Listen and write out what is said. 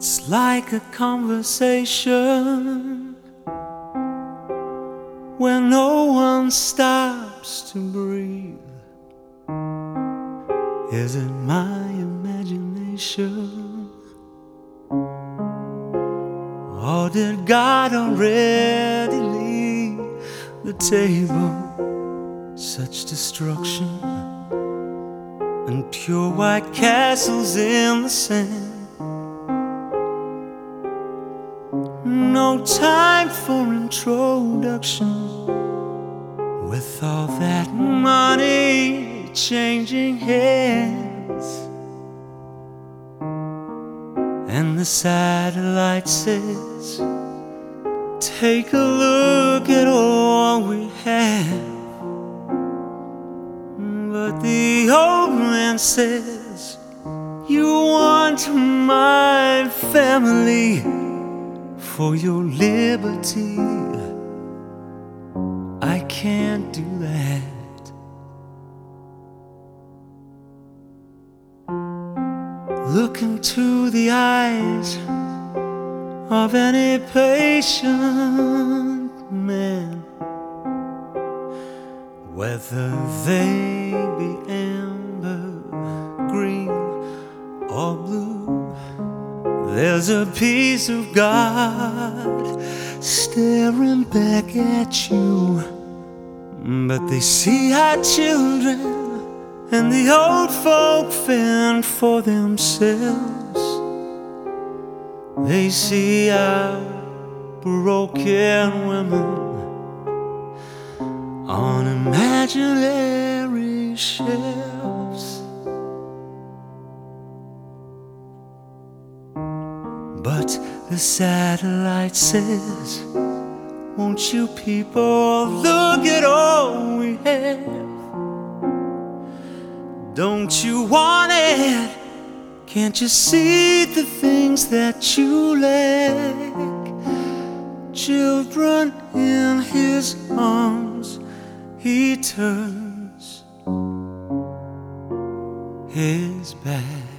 It's like a conversation where no one stops to breathe. Is it my imagination, or did God already leave the table? Such destruction and pure white castles in the sand. No time for introduction, with all that money changing hands. And the satellite says, take a look at all we have. But the old man says, you want my family for your liberty. I can't do that. Look into the eyes of any patient man, whether they be amber, green, or blue. There's a piece of God staring back at you, but they see our children and the old folk fend for themselves. They see our broken women on imaginary shelves. But the satellite says, won't you people look at all we have? Don't you want it? Can't you see the things that you lack? Children in his arms, he turns his back.